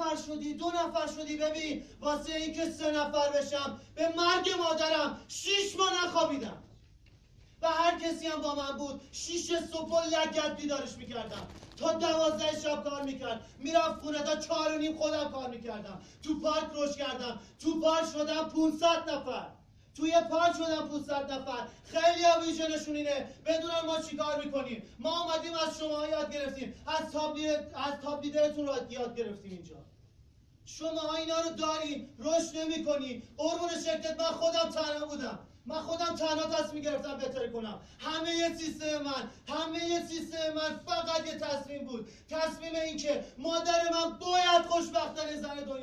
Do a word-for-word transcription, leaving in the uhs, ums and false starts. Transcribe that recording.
نفر شدی، دو نفر شدی. ببین واسه اینکه سه نفر بشم به مرگ مادرم شیش ماه نخوابیدم و هر کسی هم با من بود شیش صبح و لگد بیدارش میکردم تا دوازده شب کار میکرد. میرفت خونه تا چهار و نیم خودم کار میکردم. تو پارک روش کردم. تو پارک شدم پونصد نفر. توی پارک شدم پونصد نفر. خیلی ها ویژنشون اینه بدونن ما چی کار میکنیم. ما اومدیم از شما یاد گرفتیم، از تاپ از تاپ لیدرتون رو یاد گرفتیم. اینجا شما اینا رو دارین، رشد نمی‌کنی. قربون شکلت من خودم تنها بودم. من خودم تنها تصمیم گرفتم بهتر کنم. همه یه سیستم من، همه یه سیستم من فقط یه تصمیم بود. تصمیم این که مادر من باید خوشبختانه زن دنیا